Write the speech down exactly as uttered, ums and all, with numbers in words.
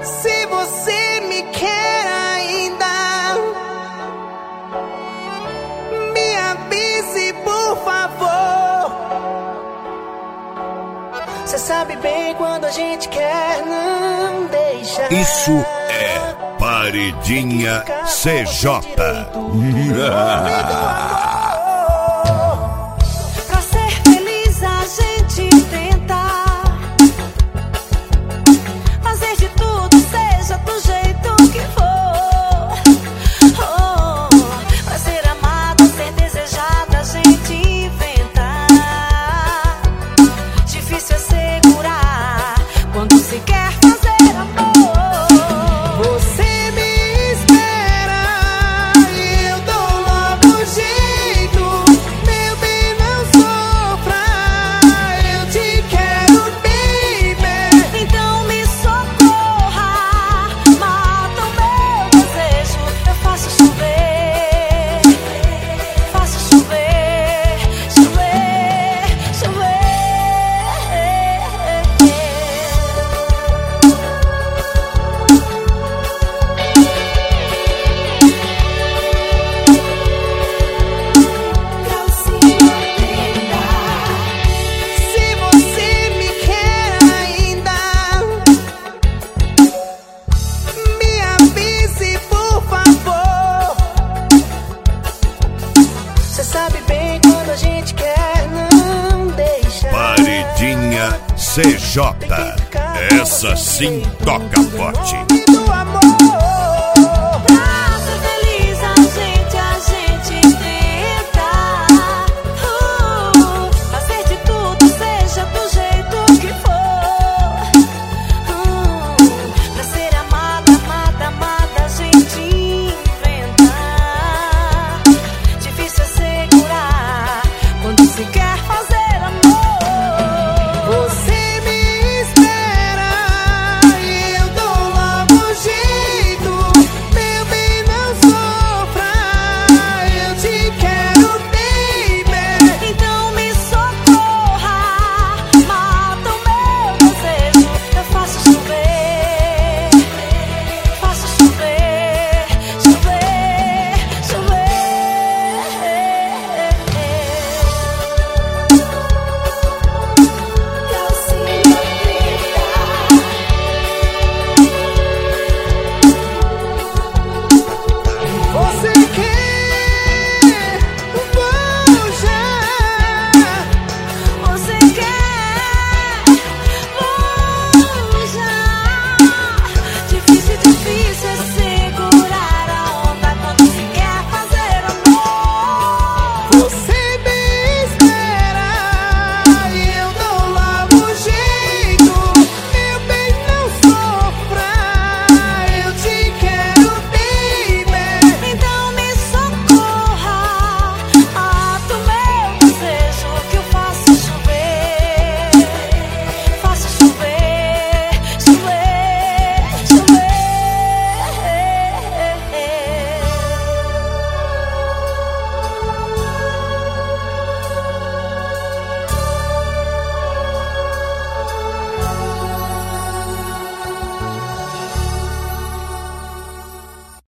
Se você me quer ainda, me avise, por favor. Cê sabe bem quando a gente quer, não deixa. Isso é Paredinha C J. Pra ser feliz a gente tenta fazer de tudo, seja do jeito que for. Oh, pra ser amado, ser desejado, a gente inventa. Difícil é segurar quando se quer fazer amor. Você me espera e eu dou logo jeito. Meu bem, não sofra, eu te quero, baby. Então me socorra, mata o meu desejo. Eu faço chover, faço chover, chover, chover. Se você me quer ainda, me avise, por favor. Cê sabe bem quando a gente quer, não deixa. Paredinha C J. Essa sim toca forte.